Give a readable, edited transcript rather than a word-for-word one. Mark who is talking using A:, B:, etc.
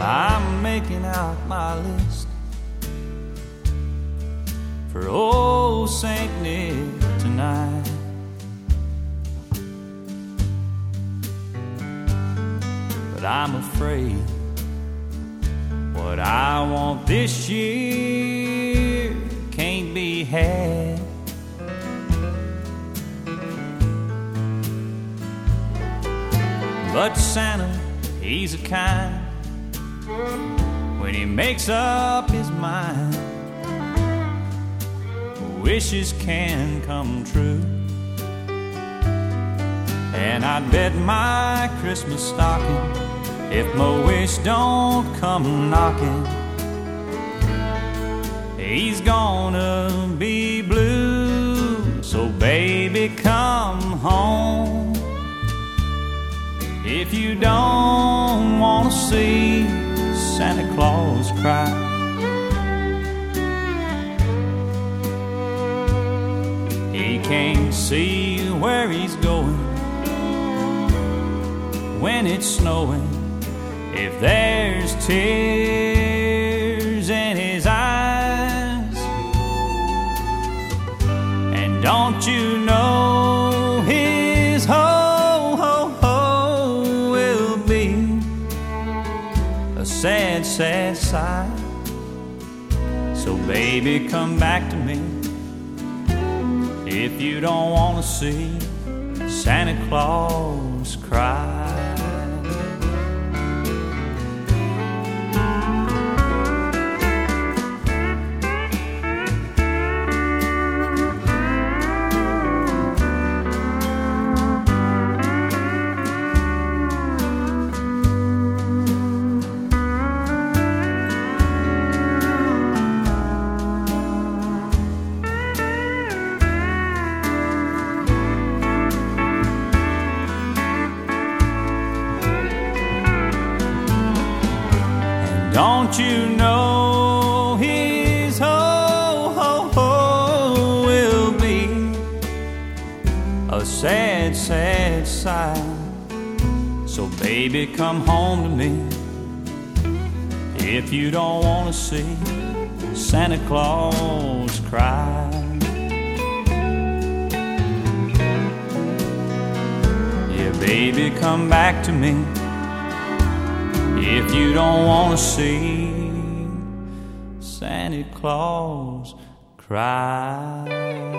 A: I'm making out my list for old Saint Nick tonight. But I'm afraid what I want this year can't be had. But Santa, he's a kind when he makes up his mind. Wishes can come true, and I'd bet my Christmas stocking if my wish don't come knocking, he's gonna be blue. So baby, come home if you don't want to see Santa Claus cry. He can't see where he's going when it's snowing, if there's tears in his eyes. And don't you know his ho-ho-ho will be a sad, sad sight. So baby, come back to me if you don't want to see Santa Claus cry. Don't you know his ho-ho-ho will be a sad, sad sight. So baby, come home to me if you don't want to see Santa Claus cry. Yeah, baby, come back to me if you don't want to see Santa Claus cry.